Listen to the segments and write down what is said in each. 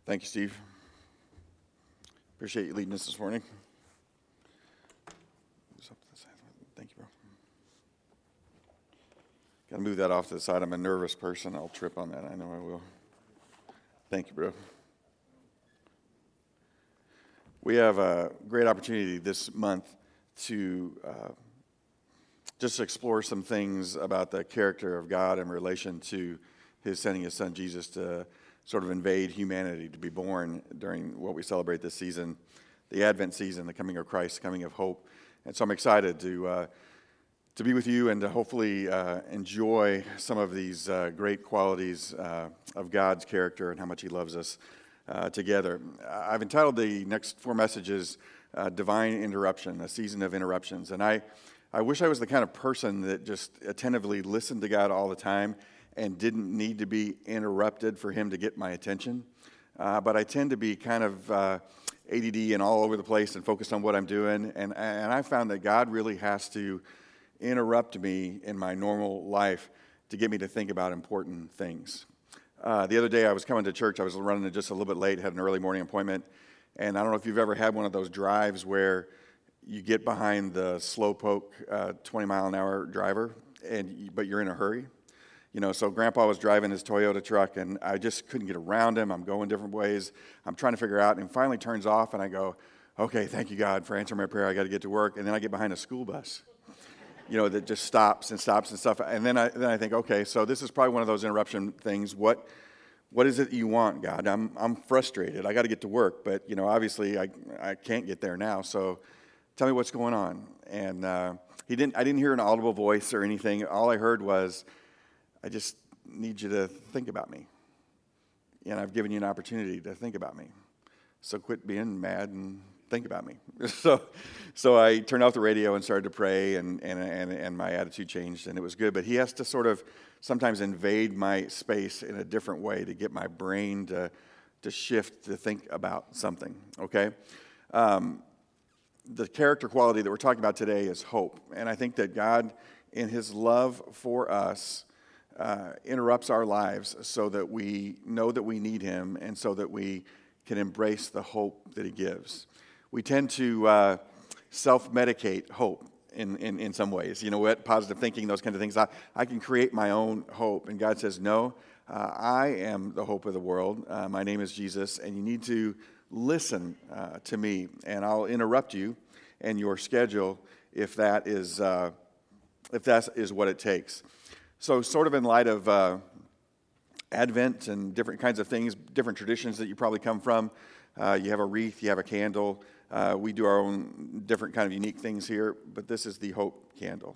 Thank you, Steve. Appreciate you leading us this morning. Thank you, bro. Got to move that off to the side. I'm a nervous person. I'll trip on that. I know I will. Thank you, bro. We have a great opportunity this month to just explore some things about the character of God in relation to his sending his son Jesus to sort of invade humanity, to be born during what we celebrate this season, the Advent season, the coming of Christ, coming of hope. And so I'm excited to be with you and to hopefully enjoy some of these great qualities of God's character and how much he loves us together. I've entitled the next 4 messages, Divine Interruption, a season of interruptions. And I wish I was the kind of person that just attentively listened to God all the time and didn't need to be interrupted for him to get my attention. But I tend to be kind of ADD and all over the place and focused on what I'm doing. And I found that God really has to interrupt me in my normal life to get me to think about important things. The other day I was coming to church. I was running just a little bit late, had an early morning appointment. And I don't know if you've ever had one of those drives where you get behind the slowpoke 20-mile-an-hour driver, but you're in a hurry. You know, so Grandpa was driving his Toyota truck, and I just couldn't get around him. I'm going different ways. I'm trying to figure out, and it finally turns off, and I go, okay, thank you, God, for answering my prayer. I got to get to work. And then I get behind a school bus, that just stops and stuff. And then I think, okay, so this is probably one of those interruption things. What is it you want, God? I'm frustrated. I got to get to work, but, obviously I can't get there now. So tell me what's going on. And I didn't hear an audible voice or anything. All I heard was, I just need you to think about me. And I've given you an opportunity to think about me. So quit being mad and think about me. So I turned off the radio and started to pray, and my attitude changed, and it was good. But he has to sort of sometimes invade my space in a different way to get my brain to shift, to think about something, okay? The character quality that we're talking about today is hope. And I think that God, in his love for us, interrupts our lives so that we know that we need him and so that we can embrace the hope that he gives. We tend to self-medicate hope in some ways. Positive thinking, those kind of things. I can create my own hope. And God says, no, I am the hope of the world. My name is Jesus, and you need to listen to me, and I'll interrupt you and your schedule if that is what it takes. So sort of in light of Advent and different kinds of things, different traditions that you probably come from, you have a wreath, you have a candle. We do our own different kind of unique things here, but this is the hope candle.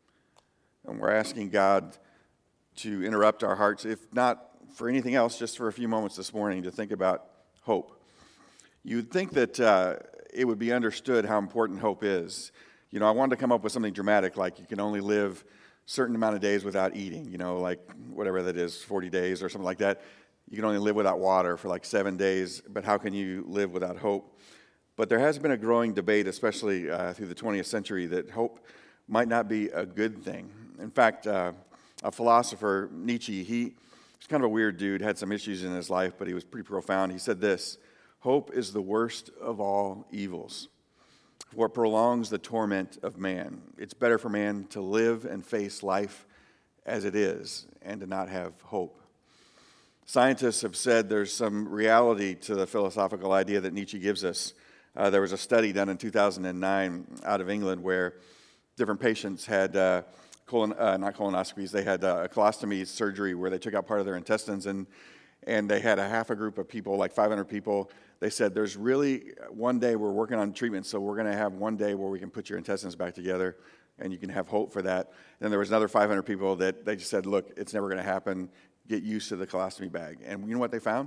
And we're asking God to interrupt our hearts, if not for anything else, just for a few moments this morning to think about hope. You'd think that it would be understood how important hope is. I wanted to come up with something dramatic, like you can only live certain amount of days without eating, like whatever that is, 40 days or something like that. You can only live without water for like 7 days, but how can you live without hope? But there has been a growing debate, especially through the 20th century, that hope might not be a good thing. In fact, a philosopher, Nietzsche, he's kind of a weird dude, had some issues in his life, but he was pretty profound. He said this: hope is the worst of all evils, for it prolongs the torment of man. It's better for man to live and face life as it is and to not have hope. Scientists have said there's some reality to the philosophical idea that Nietzsche gives us. There was a study done in 2009 out of England where different patients had not colonoscopies, they had a colostomy surgery where they took out part of their intestines, and they had half a group of people, like 500 people. They said, there's really one day we're working on treatment, so we're going to have one day where we can put your intestines back together, and you can have hope for that. And then there was another 500 people that they just said, look, it's never going to happen. Get used to the colostomy bag. And you know what they found?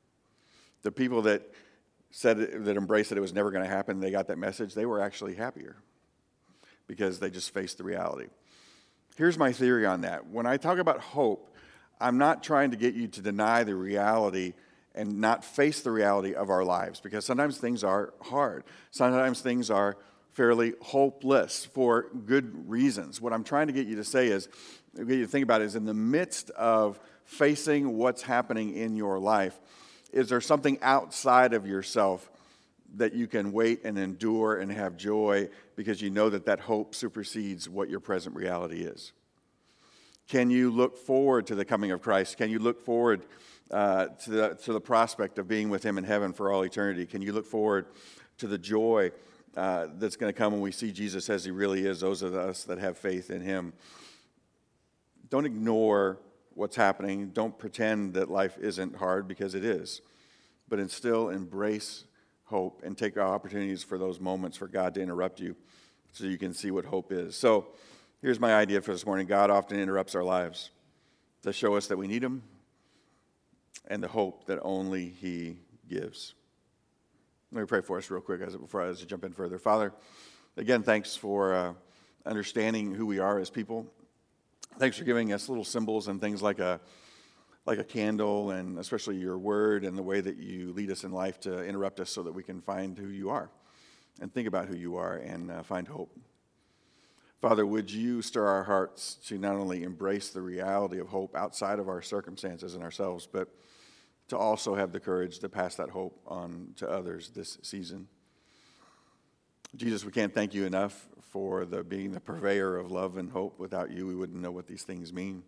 The people that embraced that it was never going to happen, they got that message, they were actually happier because they just faced the reality. Here's my theory on that. When I talk about hope, I'm not trying to get you to deny the reality and not face the reality of our lives, because sometimes things are hard. Sometimes things are fairly hopeless for good reasons. What I'm trying to get you to say is, get you to think about is in the midst of facing what's happening in your life, Is there something outside of yourself that you can wait and endure and have joy because you know that that hope supersedes what your present reality is? Can you look forward to the coming of Christ? Can you look forward to the prospect of being with him in heaven for all eternity? Can you look forward to the joy that's going to come when we see Jesus as he really is, those of us that have faith in him? Don't ignore what's happening. Don't pretend that life isn't hard, because it is. But instill, embrace hope and take opportunities for those moments for God to interrupt you so you can see what hope is. So here's my idea for this morning. God often interrupts our lives to show us that we need him and the hope that only he gives. Let me pray for us real quick before I jump in further. Father, again, thanks for understanding who we are as people. Thanks for giving us little symbols and things like a candle, and especially your word and the way that you lead us in life to interrupt us so that we can find who you are and think about who you are and find hope. Father, would you stir our hearts to not only embrace the reality of hope outside of our circumstances and ourselves, but to also have the courage to pass that hope on to others this season. Jesus, we can't thank you enough for being the purveyor of love and hope. Without you, we wouldn't know what these things mean.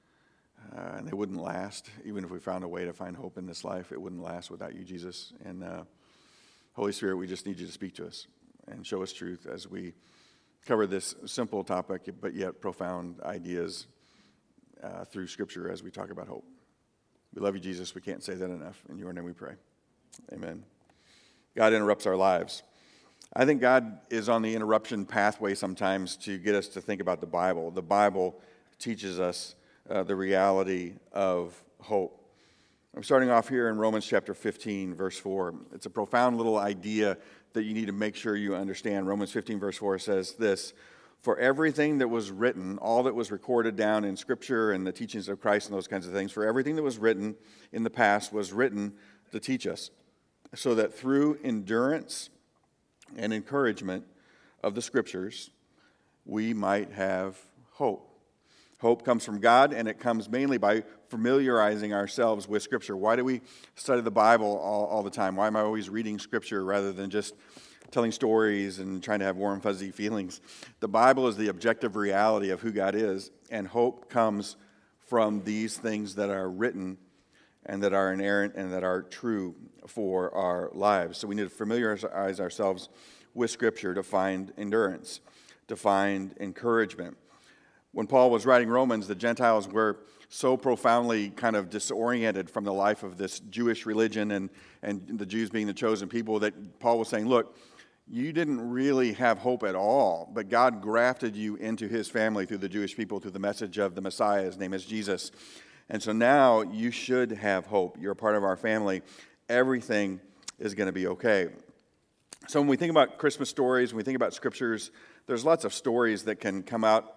And they wouldn't last. Even if we found a way to find hope in this life, it wouldn't last without you, Jesus. And Holy Spirit, we just need you to speak to us and show us truth as we cover this simple topic, but yet profound ideas through Scripture as we talk about hope. We love you, Jesus. We can't say that enough. In your name we pray. Amen. God interrupts our lives. I think God is on the interruption pathway sometimes to get us to think about the Bible. The Bible teaches us the reality of hope. I'm starting off here in Romans chapter 15, verse 4. It's a profound little idea that you need to make sure you understand. Romans 15, verse 4 says this: "For everything that was written, all that was recorded down in Scripture and the teachings of Christ and those kinds of things, for everything that was written in the past was written to teach us, so that through endurance and encouragement of the Scriptures, we might have hope." Hope comes from God, and it comes mainly by familiarizing ourselves with Scripture. Why do we study the Bible all the time? Why am I always reading Scripture rather than just telling stories and trying to have warm, fuzzy feelings? The Bible is the objective reality of who God is, and hope comes from these things that are written and that are inerrant and that are true for our lives. So we need to familiarize ourselves with Scripture to find endurance, to find encouragement. When Paul was writing Romans, the Gentiles were so profoundly kind of disoriented from the life of this Jewish religion and the Jews being the chosen people that Paul was saying, look, you didn't really have hope at all, but God grafted you into his family through the Jewish people, through the message of the Messiah. His name is Jesus. And so now you should have hope. You're a part of our family. Everything is going to be okay. So when we think about Christmas stories, when we think about scriptures, there's lots of stories that can come out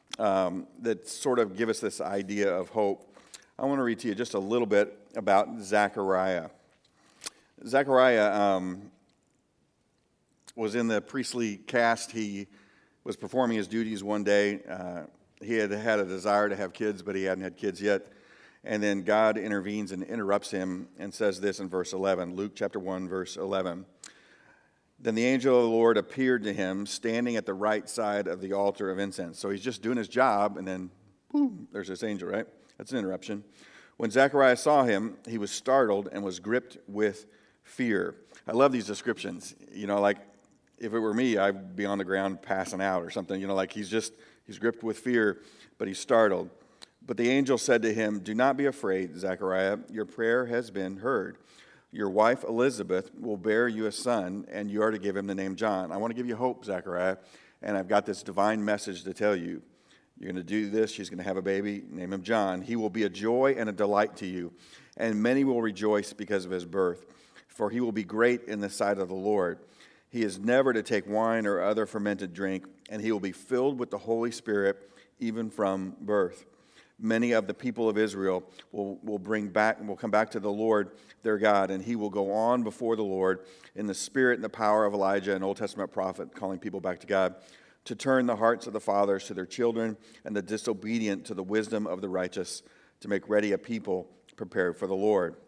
that sort of give us this idea of hope. I want to read to you just a little bit about Zechariah. Zechariah was in the priestly caste. He was performing his duties one day. He had had a desire to have kids, but he hadn't had kids yet. And then God intervenes and interrupts him and says this in verse 11, Luke chapter 1, verse 11. Then the angel of the Lord appeared to him, standing at the right side of the altar of incense. So he's just doing his job, and then, boom, there's this angel, right? That's an interruption. When Zechariah saw him, he was startled and was gripped with fear. I love these descriptions. You know, like, if it were me, I'd be on the ground passing out or something. You know, like he's gripped with fear, but he's startled. But the angel said to him, "Do not be afraid, Zechariah. Your prayer has been heard. Your wife Elizabeth will bear you a son, and you are to give him the name John." I want to give you hope, Zechariah, and I've got this divine message to tell you. You're going to do this. She's going to have a baby. Name him John. He will be a joy and a delight to you, and many will rejoice because of his birth, for he will be great in the sight of the Lord. He is never to take wine or other fermented drink, and he will be filled with the Holy Spirit even from birth. Many of the people of Israel will come back to the Lord their God, and he will go on before the Lord in the spirit and the power of Elijah, an Old Testament prophet, calling people back to God, to turn the hearts of the fathers to their children and the disobedient to the wisdom of the righteous, to make ready a people prepared for the Lord.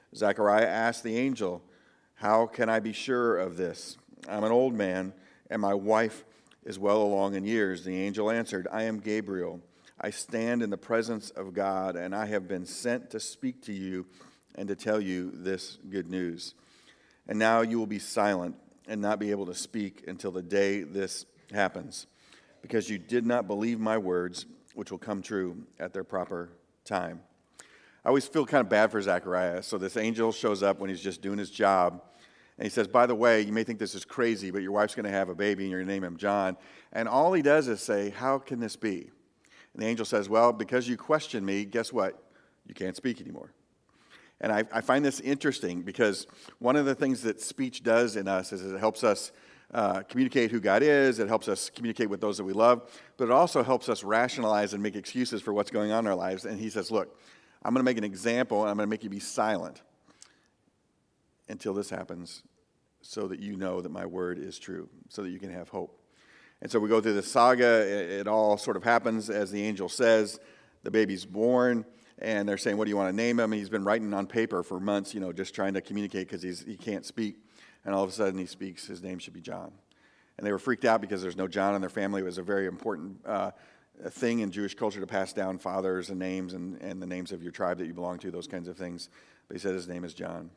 Zechariah asked the angel, "How can I be sure of this? I'm an old man, and my wife is well along in years." The angel answered, "I am Gabriel. I stand in the presence of God, and I have been sent to speak to you and to tell you this good news. And now you will be silent and not be able to speak until the day this happens, because you did not believe my words, which will come true at their proper time." I always feel kind of bad for Zechariah. So this angel shows up when he's just doing his job, and he says, "By the way, you may think this is crazy, but your wife's going to have a baby, and you're going to name him John." And all he does is say, "How can this be?" And the angel says, "Well, because you question me, guess what? You can't speak anymore." And I find this interesting because one of the things that speech does in us is it helps us communicate who God is. It helps us communicate with those that we love. But it also helps us rationalize and make excuses for what's going on in our lives. And he says, "Look, I'm going to make an example, and I'm going to make you be silent until this happens so that you know that my word is true, so that you can have hope." And so we go through the saga. It all sort of happens as the angel says. The baby's born, and they're saying, "What do you want to name him?" And he's been writing on paper for months, just trying to communicate because he can't speak. And all of a sudden he speaks. His name should be John. And they were freaked out because there's no John in their family. It was a very important thing in Jewish culture to pass down fathers and names and the names of your tribe that you belong to, those kinds of things. But he said his name is John.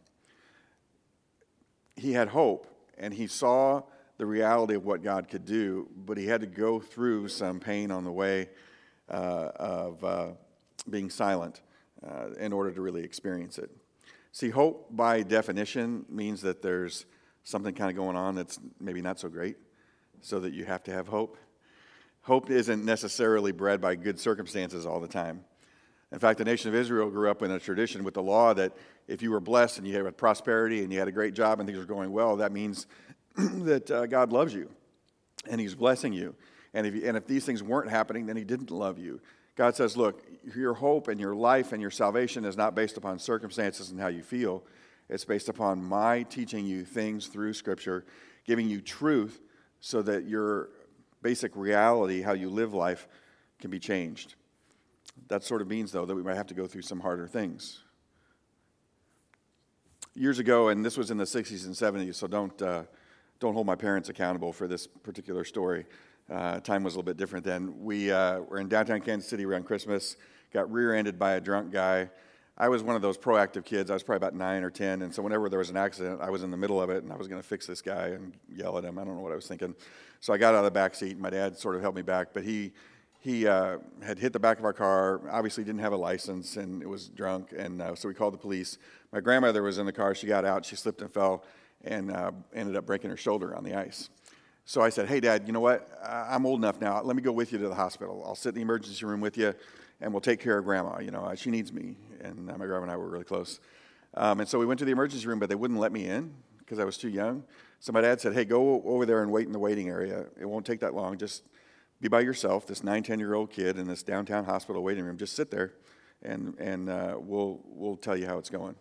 He had hope, and he saw the reality of what God could do, but he had to go through some pain on the way of being silent in order to really experience it. See, hope by definition means that there's something kind of going on that's maybe not so great, so that you have to have hope. Hope isn't necessarily bred by good circumstances all the time. In fact, the nation of Israel grew up in a tradition with the law that if you were blessed and you had prosperity and you had a great job and things were going well, that means that God loves you and he's blessing you. And if these things weren't happening, then he didn't love you. God says, look, your hope and your life and your salvation is not based upon circumstances and how you feel. It's based upon my teaching you things through Scripture, giving you truth so that your basic reality, how you live life, can be changed. That sort of means, though, that we might have to go through some harder things. Years ago, and this was in the 60s and 70s, so don't hold my parents accountable for this particular story. Time was a little bit different then. We were in downtown Kansas City around Christmas, got rear-ended by a drunk guy. I was one of those proactive kids. I was probably about 9 or 10, and so whenever there was an accident, I was in the middle of it, and I was going to fix this guy and yell at him. I don't know what I was thinking. So I got out of the back seat, and my dad sort of held me back, but he had hit the back of our car, obviously didn't have a license, and it was drunk, and so we called the police. My grandmother was in the car. She got out. She slipped and fell and ended up breaking her shoulder on the ice. So I said, "Hey, Dad, you know what? I'm old enough now. Let me go with you to the hospital. I'll sit in the emergency room with you, and we'll take care of Grandma. She needs me." And my grandma and I were really close. And so we went to the emergency room, but they wouldn't let me in because I was too young. So my dad said, "Hey, go over there and wait in the waiting area. It won't take that long. Just be by yourself, this 9, 10-year-old kid in this downtown hospital waiting room. Just sit there, and we'll tell you how it's going."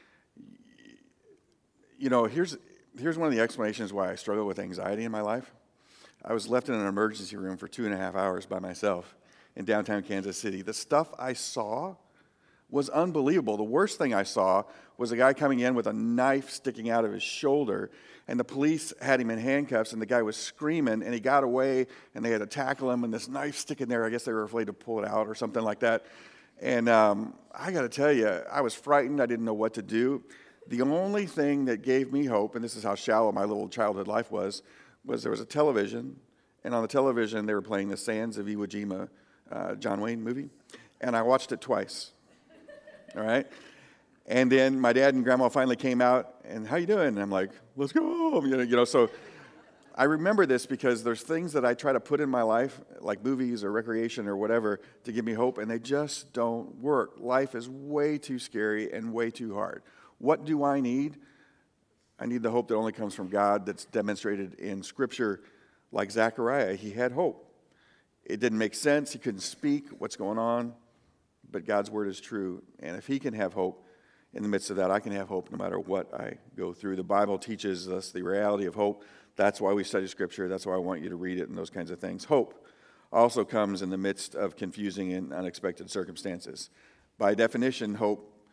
Here's one of the explanations why I struggle with anxiety in my life. I was left in an emergency room for 2.5 hours by myself in downtown Kansas City. The stuff I saw was unbelievable. The worst thing I saw was a guy coming in with a knife sticking out of his shoulder, and the police had him in handcuffs, and the guy was screaming, and he got away, and they had to tackle him, and this knife sticking there. I guess they were afraid to pull it out or something like that. And I got to tell you, I was frightened. I didn't know what to do. The only thing that gave me hope, and this is how shallow my little childhood life was there was a television, and on the television they were playing The Sands of Iwo Jima, John Wayne movie, and I watched it twice. All right? And then my dad and grandma finally came out, and "How you doing?" And I'm like, "Let's go home." So I remember this because there's things that I try to put in my life, like movies or recreation or whatever, to give me hope, and they just don't work. Life is way too scary and way too hard. What do I need? I need the hope that only comes from God that's demonstrated in Scripture. Like Zechariah, he had hope. It didn't make sense. He couldn't speak what's going on, but God's word is true. And if he can have hope in the midst of that, I can have hope no matter what I go through. The Bible teaches us the reality of hope. That's why we study Scripture. That's why I want you to read it and those kinds of things. Hope also comes in the midst of confusing and unexpected circumstances. By definition, hope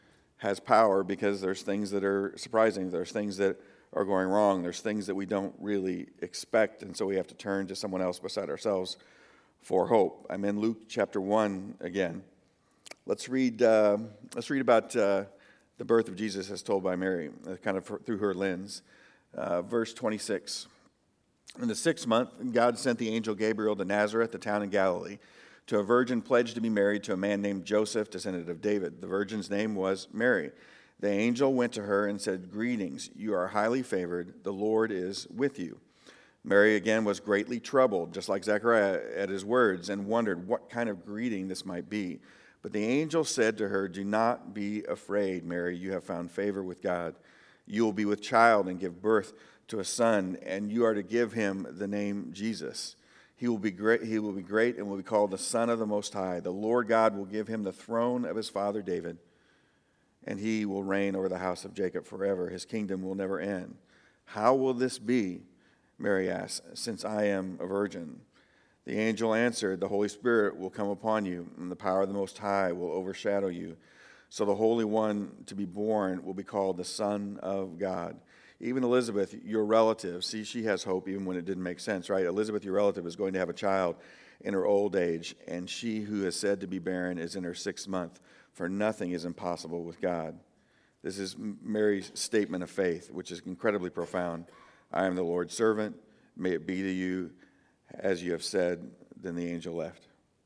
has power because there's things that are surprising. There's things that are going wrong. There's things that we don't really expect, and so we have to turn to someone else beside ourselves for hope. I'm in Luke chapter 1 again. Let's read about the birth of Jesus as told by Mary, kind of through her lens. Verse 26. In the 6th month, God sent the angel Gabriel to Nazareth, the town in Galilee, to a virgin pledged to be married to a man named Joseph, descendant of David. The virgin's name was Mary. The angel went to her and said, "Greetings, you are highly favored. The Lord is with you." Mary again was greatly troubled, just like Zechariah, at his words, and wondered what kind of greeting this might be. But the angel said to her, "Do not be afraid, Mary. You have found favor with God. You will be with child and give birth to a son, and you are to give him the name Jesus. He will be great and will be called the Son of the Most High. The Lord God will give him the throne of his father David, and he will reign over the house of Jacob forever. His kingdom will never end." "How will this be?" Mary asked, "since I am a virgin?" The angel answered, "The Holy Spirit will come upon you, and the power of the Most High will overshadow you. So the Holy One to be born will be called the Son of God. Even Elizabeth, your relative," see, she has hope even when it didn't make sense, right? Elizabeth, your relative, is going to have a child in her old age, and she who is said to be barren is in her 6th month, for nothing is impossible with God. This is Mary's statement of faith, which is incredibly profound. "I am the Lord's servant. May it be to you as you have said." Then the angel left.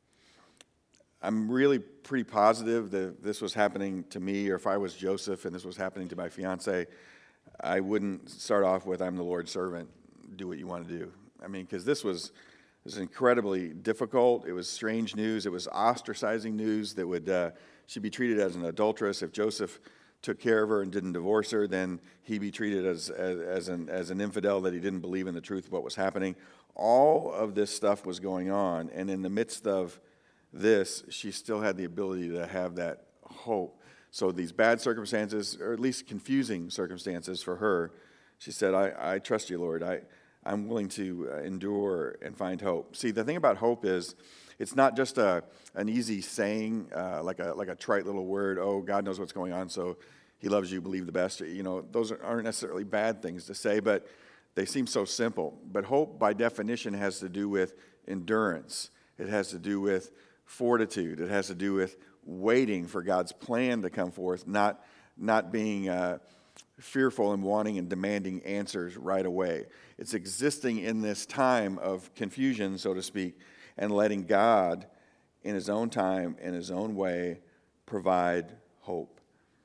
I'm really pretty positive that if this was happening to me, or if I was Joseph and this was happening to my fiance, I wouldn't start off with, "I'm the Lord's servant, do what you want to do." I mean, because this was incredibly difficult. It was strange news. It was ostracizing news that would she'd be treated as an adulteress. If Joseph took care of her and didn't divorce her, then he'd be treated as an infidel, that he didn't believe in the truth of what was happening. All of this stuff was going on, and in the midst of this, she still had the ability to have that hope. So these bad circumstances, or at least confusing circumstances for her, she said, I trust you, Lord. I'm willing to endure and find hope. See, the thing about hope is it's not just an easy saying, like a trite little word, "Oh, God knows what's going on, so he loves you, believe the best." You know, those aren't necessarily bad things to say, but they seem so simple. But hope, by definition, has to do with endurance. It has to do with fortitude. It has to do with waiting for God's plan to come forth, not being fearful and wanting and demanding answers right away. It's existing in this time of confusion, so to speak, and letting God, in his own time, in his own way, provide hope.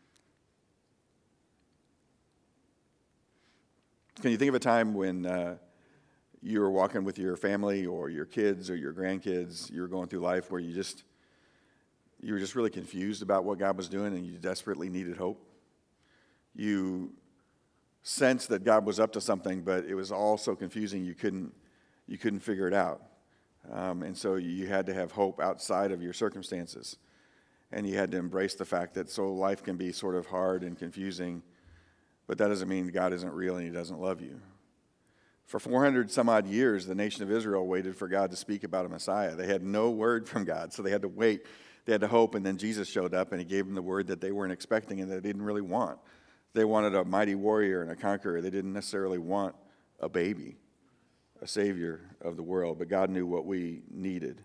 Can you think of a time when you were walking with your family or your kids or your grandkids, you were going through life where you were just really confused about what God was doing and you desperately needed hope? You sensed that God was up to something, but it was all so confusing you couldn't figure it out. And so you had to have hope outside of your circumstances. And you had to embrace the fact that so life can be sort of hard and confusing, but that doesn't mean God isn't real and he doesn't love you. For 400 some odd years, the nation of Israel waited for God to speak about a Messiah. They had no word from God, so they had to wait. They had to hope, and then Jesus showed up and he gave them the word that they weren't expecting and that they didn't really want. They wanted a mighty warrior and a conqueror. They didn't necessarily want a baby, a savior of the world, but God knew what we needed.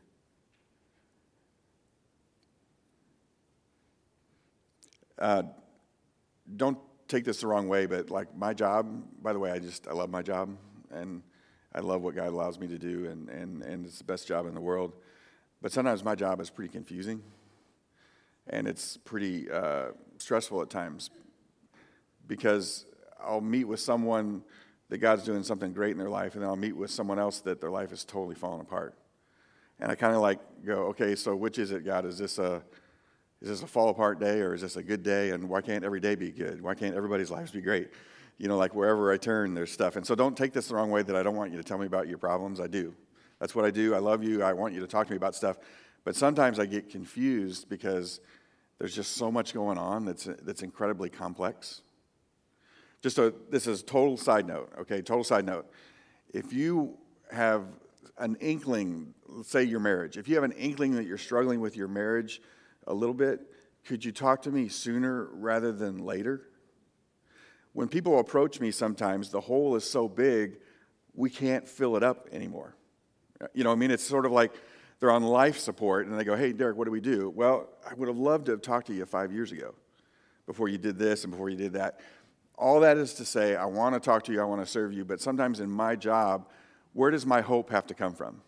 Don't take this the wrong way, but like my job, by the way, I love my job, and I love what God allows me to do, and it's the best job in the world. But sometimes my job is pretty confusing, and it's pretty stressful at times, because I'll meet with someone that God's doing something great in their life, and then I'll meet with someone else that their life is totally falling apart. And I kind of like go, okay, so which is it, God? Is this a fall apart day, or is this a good day? And why can't every day be good? Why can't everybody's lives be great? You know, like wherever I turn, there's stuff. And so don't take this the wrong way that I don't want you to tell me about your problems. I do. That's what I do. I love you. I want you to talk to me about stuff. But sometimes I get confused because there's just so much going on that's incredibly complex. This is a total side note, okay? Total side note. If you have an inkling, let's say your marriage, if you have an inkling that you're struggling with your marriage a little bit, could you talk to me sooner rather than later? When people approach me sometimes, the hole is so big, we can't fill it up anymore. It's sort of like they're on life support, and they go, hey, Derek, what do we do? Well, I would have loved to have talked to you 5 years ago, before you did this and before you did that. All that is to say, I want to talk to you, I want to serve you, but sometimes in my job, where does my hope have to come from?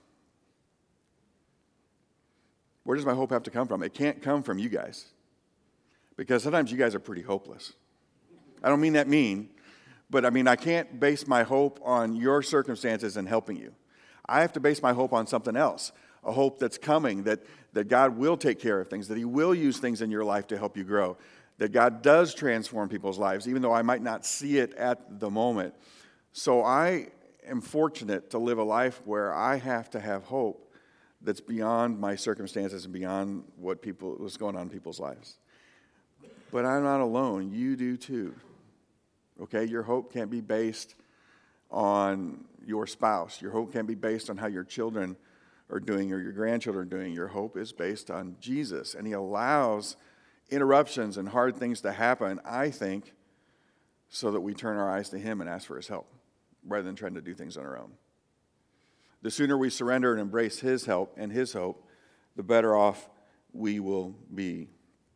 Where does my hope have to come from? It can't come from you guys, because sometimes you guys are pretty hopeless. I don't mean that mean, but I can't base my hope on your circumstances and helping you. I have to base my hope on something else, a hope that's coming, that God will take care of things, that he will use things in your life to help you grow, that God does transform people's lives, even though I might not see it at the moment. So I am fortunate to live a life where I have to have hope that's beyond my circumstances and beyond what's going on in people's lives. But I'm not alone. You do too. Okay? Your hope can't be based on your spouse. Your hope can't be based on how your children are doing or your grandchildren are doing. Your hope is based on Jesus. And he allows interruptions and hard things to happen, I think, so that we turn our eyes to him and ask for his help, rather than trying to do things on our own. The sooner we surrender and embrace his help and his hope, the better off we will be.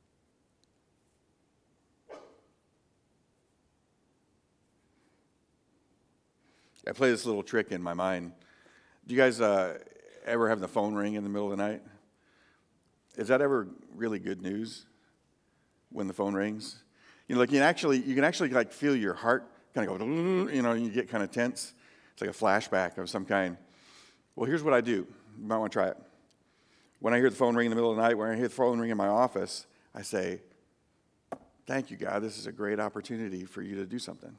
I play this little trick in my mind. Do you guys ever have the phone ring in the middle of the night? Is that ever really good news when the phone rings? You can actually like feel your heart kind of go, and you get kind of tense. It's like a flashback of some kind. Well, here's what I do. You might want to try it. When I hear the phone ring in the middle of the night, when I hear the phone ring in my office, I say, thank you, God. This is a great opportunity for you to do something.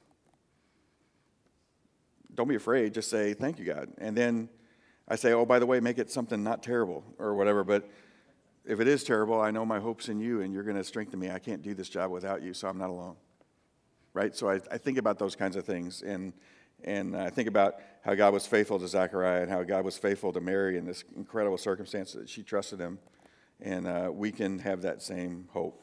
Don't be afraid. Just say, thank you, God. And then I say, oh, by the way, make it something not terrible or whatever. But if it is terrible, I know my hope's in you, and you're going to strengthen me. I can't do this job without you, so I'm not alone. Right? So I think about those kinds of things. And I think about how God was faithful to Zechariah and how God was faithful to Mary in this incredible circumstance that she trusted him. And we can have that same hope.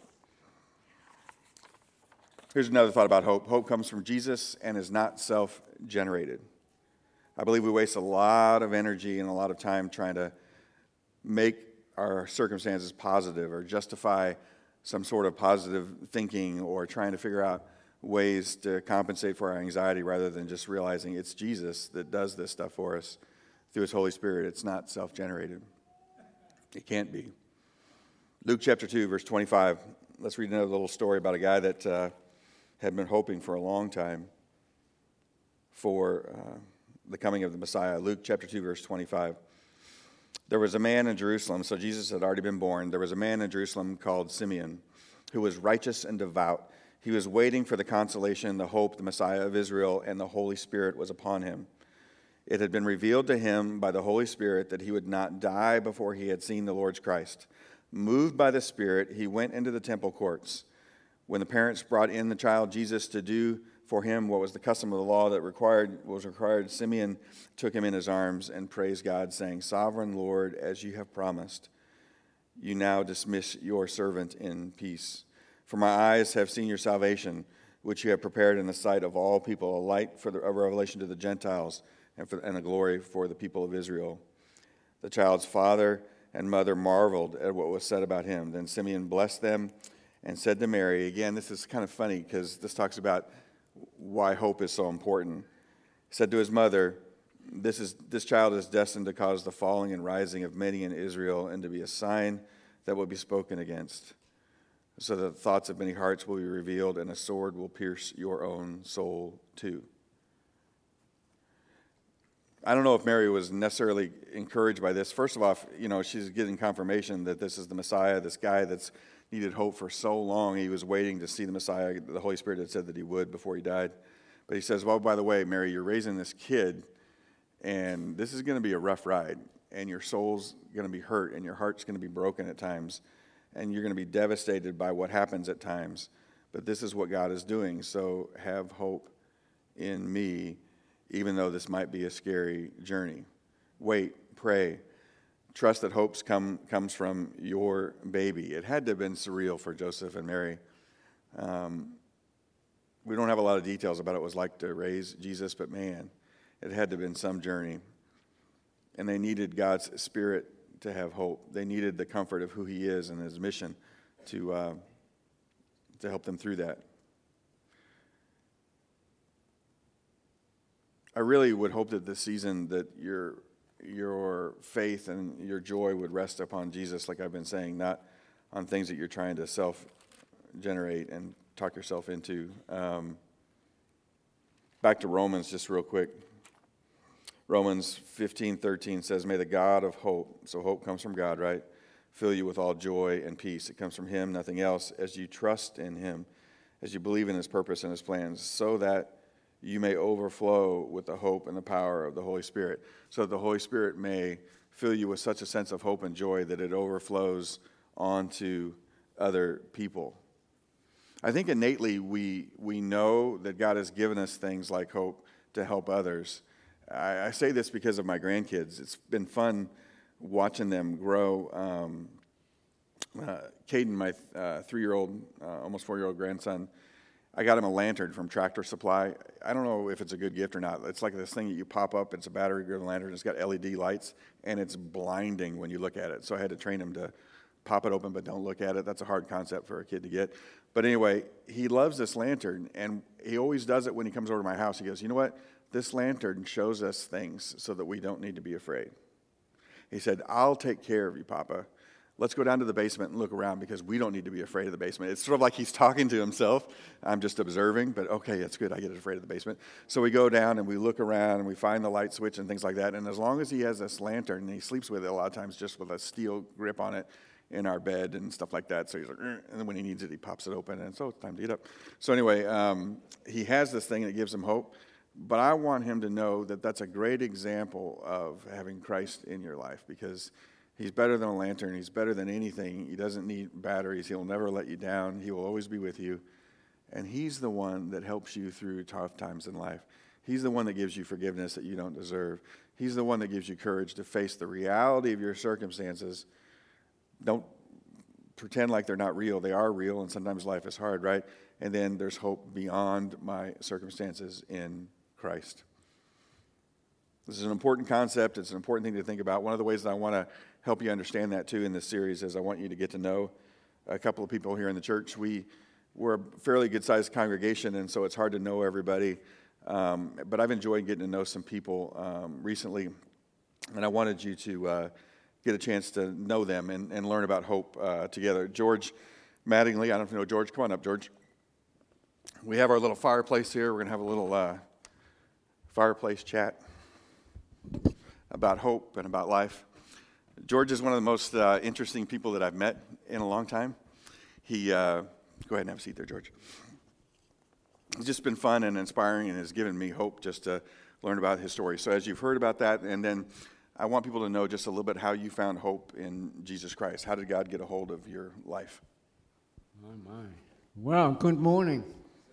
Here's another thought about hope. Hope comes from Jesus and is not self-generated. I believe we waste a lot of energy and a lot of time trying to make our circumstances positive or justify some sort of positive thinking or trying to figure out ways to compensate for our anxiety rather than just realizing it's Jesus that does this stuff for us through his Holy Spirit. It's not self-generated. It can't be. Luke chapter 2, verse 25. Let's read another little story about a guy that had been hoping for a long time for the coming of the Messiah. Luke chapter 2, verse 25. There was a man in Jerusalem, so Jesus had already been born. There was a man in Jerusalem called Simeon, who was righteous and devout. He was waiting for the consolation, the hope, the Messiah of Israel, and the Holy Spirit was upon him. It had been revealed to him by the Holy Spirit that he would not die before he had seen the Lord's Christ. Moved by the Spirit, he went into the temple courts. When the parents brought in the child Jesus to do for him what was the custom of the law that was required, Simeon took him in his arms and praised God, saying, Sovereign Lord, as you have promised, you now dismiss your servant in peace. For my eyes have seen your salvation, which you have prepared in the sight of all people, a light for a revelation to the Gentiles and a glory for the people of Israel. The child's father and mother marveled at what was said about him. Then Simeon blessed them and said to Mary, again, this is kind of funny because this talks about why hope is so important. He said to his mother, this child is destined to cause the falling and rising of many in Israel and to be a sign that will be spoken against, so that the thoughts of many hearts will be revealed, and a sword will pierce your own soul too. I don't know if Mary was necessarily encouraged by this. First of all, she's getting confirmation that this is the Messiah, this guy that's needed hope for so long. He was waiting to see the Messiah. The Holy Spirit had said that he would before he died. But he says, well, by the way, Mary, you're raising this kid, and this is going to be a rough ride, and your soul's going to be hurt, and your heart's going to be broken at times, and you're going to be devastated by what happens at times. But this is what God is doing, so have hope in me, even though this might be a scary journey. Wait, pray, Trust that hope comes from your baby. It had to have been surreal for Joseph and Mary. We don't have a lot of details about what it was like to raise Jesus, but man, it had to have been some journey. And they needed God's Spirit to have hope. They needed the comfort of who He is and His mission to help them through that. I really would hope that this season that your faith and your joy would rest upon Jesus, like I've been saying, not on things that you're trying to self-generate and talk yourself into. Back to Romans just real quick. Romans 15:13 says, "May the God of hope," so hope comes from God, right? "Fill you with all joy and peace." It comes from Him, nothing else, "as you trust in Him, as you believe in His purpose and His plans, so that you may overflow with the hope and the power of the Holy Spirit." So that the Holy Spirit may fill you with such a sense of hope and joy that it overflows onto other people. I think innately we know that God has given us things like hope to help others. I say this because of my grandkids. It's been fun watching them grow. Caden, my 3-year-old, almost 4-year-old grandson, I got him a lantern from Tractor Supply. I don't know if it's a good gift or not. It's like this thing that you pop up. It's a battery-driven lantern. It's got LED lights, and it's blinding when you look at it. So I had to train him to pop it open, but don't look at it. That's a hard concept for a kid to get. But anyway, he loves this lantern, and he always does it when he comes over to my house. He goes, "You know what? This lantern shows us things so that we don't need to be afraid." He said, "I'll take care of you, Papa. Let's go down to the basement and look around because we don't need to be afraid of the basement." It's sort of like he's talking to himself. I'm just observing, but okay, it's good. I get afraid of the basement. So we go down and we look around and we find the light switch and things like that. And as long as he has this lantern, and he sleeps with it a lot of times just with a steel grip on it in our bed and stuff like that. So he's like, and then when he needs it, he pops it open and so it's time to get up. So anyway, he has this thing that gives him hope. But I want him to know that that's a great example of having Christ in your life because He's better than a lantern. He's better than anything. He doesn't need batteries. He'll never let you down. He will always be with you. And He's the one that helps you through tough times in life. He's the one that gives you forgiveness that you don't deserve. He's the one that gives you courage to face the reality of your circumstances. Don't pretend like they're not real. They are real, and sometimes life is hard, right? And then there's hope beyond my circumstances in Christ. This is an important concept. It's an important thing to think about. One of the ways that I want to help you understand that, too, in this series is I want you to get to know a couple of people here in the church. We're a fairly good-sized congregation, and so it's hard to know everybody. But I've enjoyed getting to know some people recently, and I wanted you to get a chance to know them and learn about hope together. George Mattingly, I don't know if you know George. Come on up, George. We have our little fireplace here. We're going to have a little fireplace chat about hope and about life. George is one of the most interesting people that I've met in a long time. Go ahead and have a seat there, George. It's just been fun and inspiring and has given me hope just to learn about his story. So as you've heard about that, and then I want people to know just a little bit how you found hope in Jesus Christ. How did God get a hold of your life? My. Well, good morning.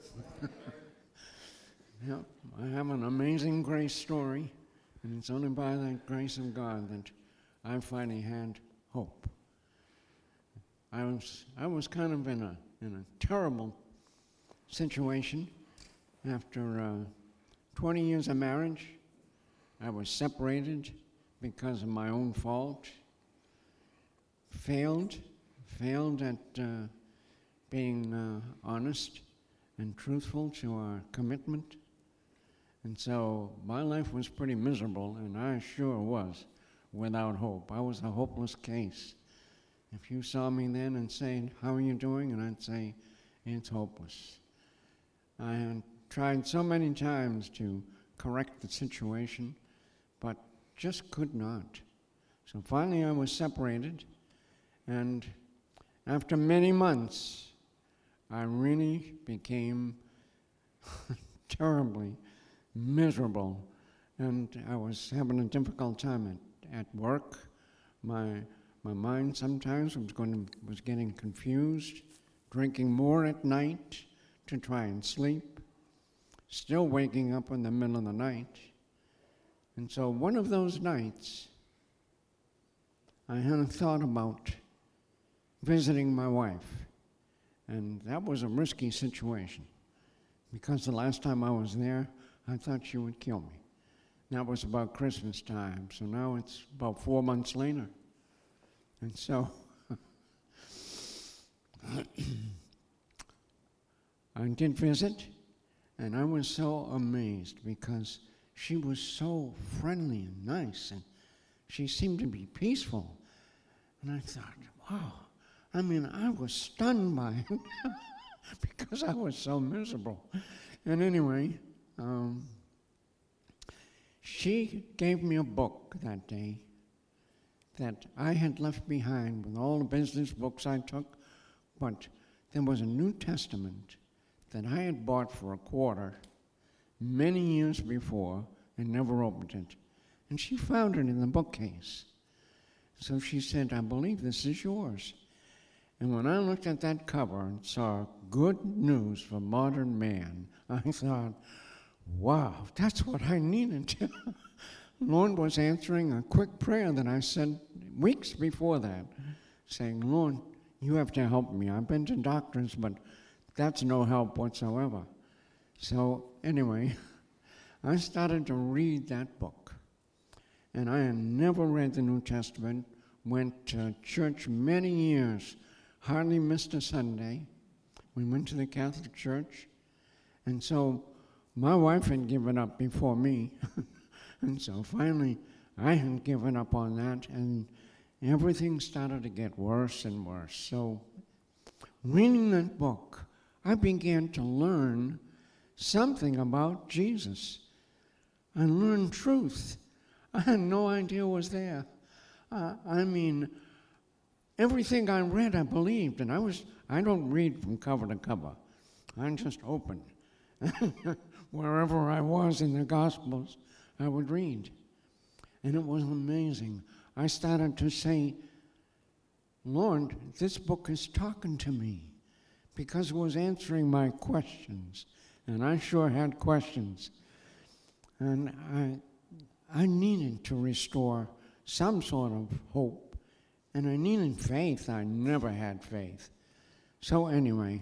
Yep, I have an amazing grace story, and it's only by the grace of God that I finally had hope. I was kind of in a terrible situation. After 20 years of marriage, I was separated because of my own fault. Failed at being honest and truthful to our commitment. And so my life was pretty miserable, and I sure was without hope. I was a hopeless case. If you saw me then and said, "How are you doing?" and I'd say, "It's hopeless." I had tried so many times to correct the situation, but just could not. So finally I was separated, and after many months, I really became terribly miserable, and I was having a difficult time at work. My mind sometimes was getting confused, drinking more at night to try and sleep, still waking up in the middle of the night. And so one of those nights, I had a thought about visiting my wife, and that was a risky situation because the last time I was there, I thought she would kill me. That was about Christmas time, so now it's about 4 months later. And so I did visit, and I was so amazed because she was so friendly and nice, and she seemed to be peaceful. And I thought, wow, I mean, I was stunned by it because I was so miserable. And anyway, she gave me a book that day that I had left behind with all the business books I took, but there was a New Testament that I had bought for $0.25 many years before and never opened it. And she found it in the bookcase. So she said, I believe this is yours. And when I looked at that cover and saw Good News for Modern Man, I thought, wow, that's what I needed. Lord was answering a quick prayer that I said weeks before that, saying, Lord, you have to help me. I've been to doctors, but that's no help whatsoever. So anyway, I started to read that book. And I had never read the New Testament, went to church many years, hardly missed a Sunday. We went to the Catholic Church. And so my wife had given up before me. And so finally, I had given up on that, and everything started to get worse and worse. So reading that book, I began to learn something about Jesus. I learned truth. I had no idea it was there. I mean, everything I read, I believed, and I don't read from cover to cover. I'm just open. Wherever I was in the Gospels, I would read. And it was amazing. I started to say, Lord, this book is talking to me because it was answering my questions. And I sure had questions. And I needed to restore some sort of hope. And I needed faith. I never had faith. So anyway,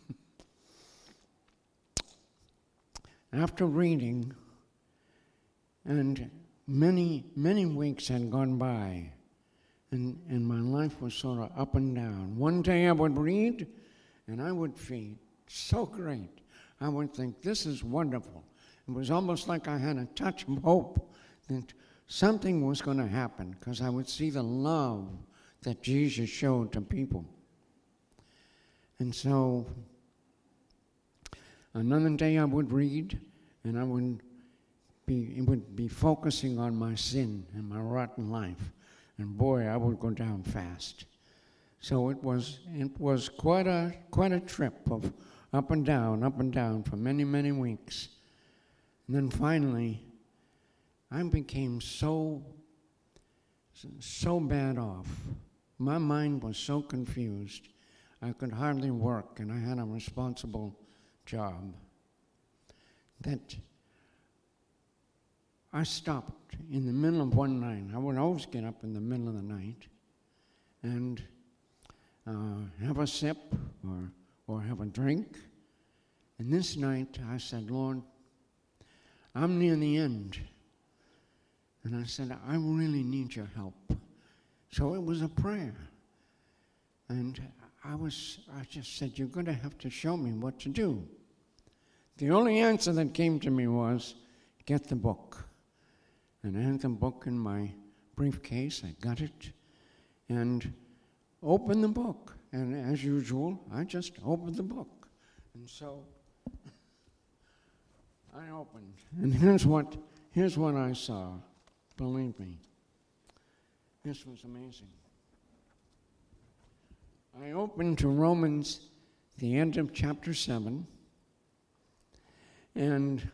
after reading, and many weeks had gone by, and my life was sort of up and down. One day I would read, and I would feel so great. I would think, this is wonderful. It was almost like I had a touch of hope that something was going to happen, because I would see the love that Jesus showed to people. And so another day I would read, and it would be focusing on my sin and my rotten life. And boy, I would go down fast. So it was quite a trip of up and down for many weeks. And then finally, I became so bad off. My mind was so confused, I could hardly work, and I had a responsible job, that I stopped in the middle of one night. I would always get up in the middle of the night and have a sip or have a drink. And this night I said, Lord, I'm near the end. And I said, I really need your help. So it was a prayer. And I just said, you're going to have to show me what to do. The only answer that came to me was, get the book. And I had the book in my briefcase. I got it and opened the book. And as usual, I just opened the book. And so I opened. And here's what I saw. Believe me, this was amazing. I opened to Romans, the end of chapter 7, and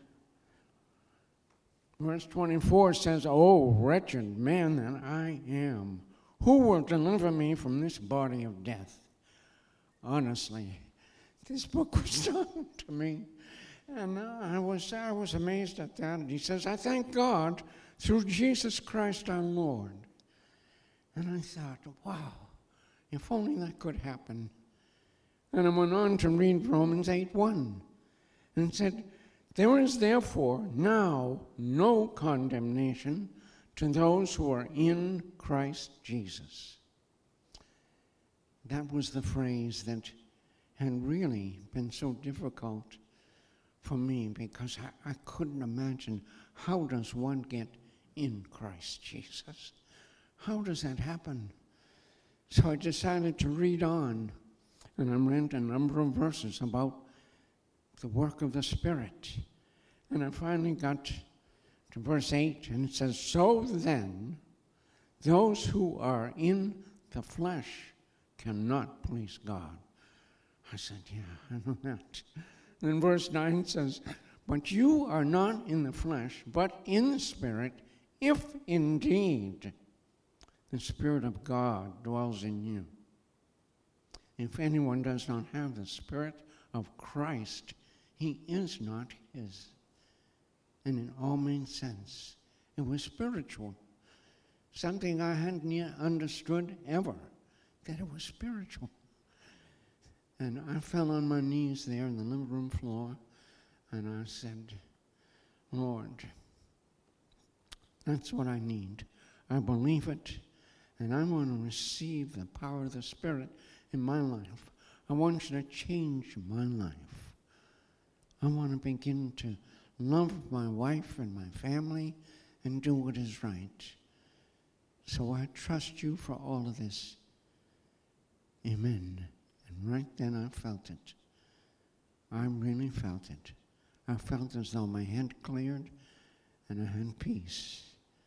verse 24 says, "Oh, wretched man that I am, who will deliver me from this body of death?" Honestly, this book was talking to me, and I was amazed at that. And he says, "I thank God through Jesus Christ our Lord." And I thought, wow, if only that could happen. And I went on to read Romans 8:1, and it said, there is therefore now no condemnation to those who are in Christ Jesus. That was the phrase that had really been so difficult for me, because I couldn't imagine, how does one get in Christ Jesus? How does that happen? So I decided to read on, and I read a number of verses about the work of the Spirit. And I finally got to verse 8, and it says, so then, those who are in the flesh cannot please God. I said, yeah, I know that. And verse 9 says, but you are not in the flesh, but in the Spirit, if indeed the Spirit of God dwells in you. If anyone does not have the Spirit of Christ, he is not his. And in all main sense, it was spiritual. Something I hadn't yet understood ever, that it was spiritual. And I fell on my knees there in the living room floor, and I said, Lord, that's what I need. I believe it, and I want to receive the power of the Spirit in my life. I want you to change my life. I want to begin to love my wife and my family and do what is right. So I trust you for all of this. Amen. And right then I felt it. I really felt it. I felt as though my head cleared and I had peace.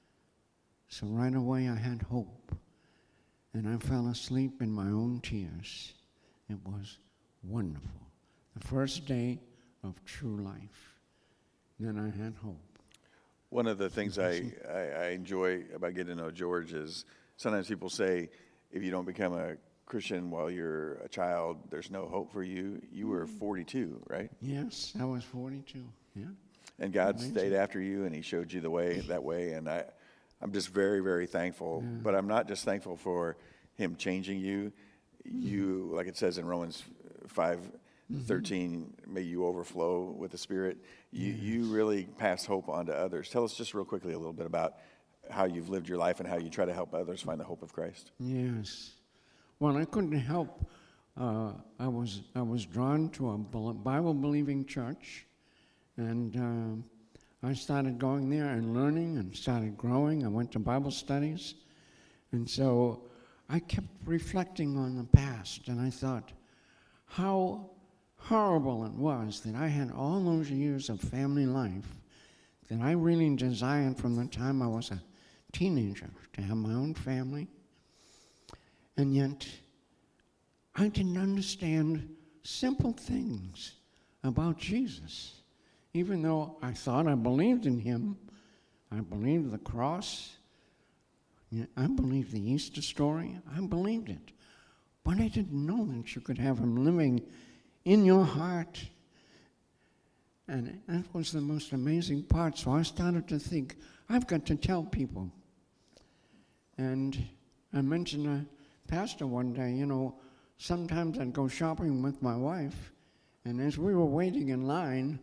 So right away I had hope. And I fell asleep in my own tears. It was wonderful. The first day of true life. Then I had hope. One of the things I enjoy about getting to know George is sometimes people say, if you don't become a Christian while you're a child, there's no hope for you. You were 42, right? Yes, I was 42, yeah. And God stayed after you, and he showed you the way, that way. And I'm just very, very thankful. Yeah. But I'm not just thankful for him changing you. You, like it says in Romans 5:13, may you overflow with the Spirit. You really pass hope on to others. Tell us just real quickly a little bit about how you've lived your life and how you try to help others find the hope of Christ. Yes. Well, I couldn't help. I was drawn to a Bible-believing church, and I started going there and learning and started growing. I went to Bible studies, and so I kept reflecting on the past, and I thought how horrible it was that I had all those years of family life that I really desired from the time I was a teenager to have my own family. And yet, I didn't understand simple things about Jesus. Even though I thought I believed in him, I believed the cross, I believed the Easter story, I believed it. But I didn't know that you could have him living in your heart. And that was the most amazing part. So I started to think, I've got to tell people. And I mentioned a pastor one day, sometimes I'd go shopping with my wife, and as we were waiting in line,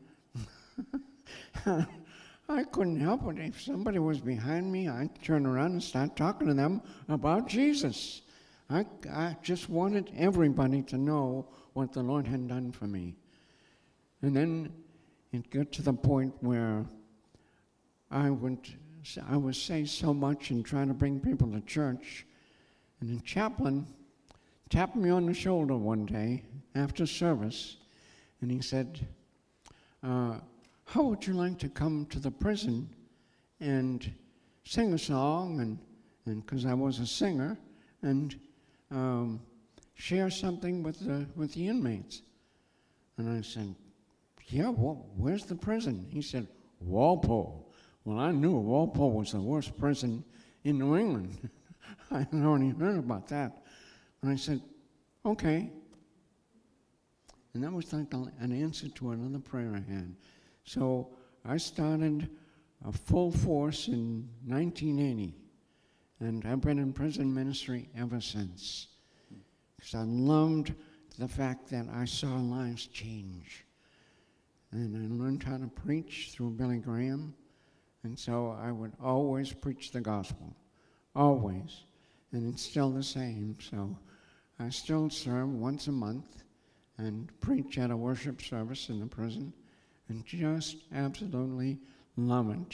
I couldn't help it. If somebody was behind me, I'd turn around and start talking to them about Jesus. I just wanted everybody to know what the Lord had done for me. And then it got to the point where I would say so much and try to bring people to church. And the chaplain tapped me on the shoulder one day after service, and he said, how would you like to come to the prison and sing a song, and because I was a singer, and share something with the inmates? And I said, yeah, well, where's the prison? He said, Walpole. Well, I knew Walpole was the worst prison in New England. I had already heard about that. And I said, okay. And that was like an answer to another prayer I had. So I started a full force in 1980. And I've been in prison ministry ever since. Because I loved the fact that I saw lives change. And I learned how to preach through Billy Graham. And so I would always preach the gospel. Always. And it's still the same. So I still serve once a month and preach at a worship service in the prison. And just absolutely love it.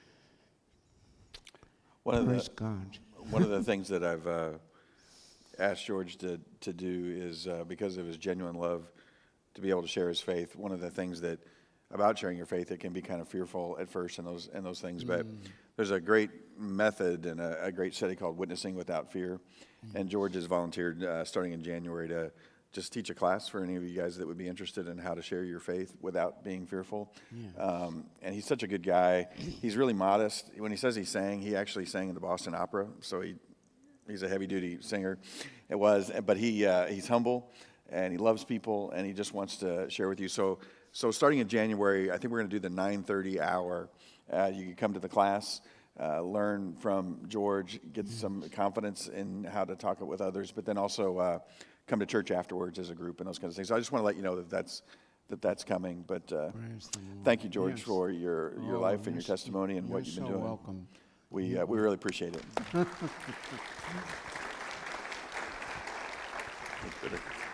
Praise God. One of the things that I've asked George to do is, because of his genuine love, to be able to share his faith. One of the things that about sharing your faith, it can be kind of fearful at first and those things, but there's a great method and a great study called Witnessing Without Fear, and George has volunteered starting in January to just teach a class for any of you guys that would be interested in how to share your faith without being fearful. Yeah. And he's such a good guy. He's really modest. When he says he sang, he actually sang in the Boston Opera, so he's a heavy-duty singer. But he's humble, and he loves people, and he just wants to share with you. So starting in January, I think we're going to do the 9:30 hour. You can come to the class, learn from George, get some confidence in how to talk with others, but then also come to church afterwards as a group and those kinds of things. So I just want to let you know that's coming. But thank you, George, for your life and your testimony and what you've been doing. You're so welcome. We really appreciate it.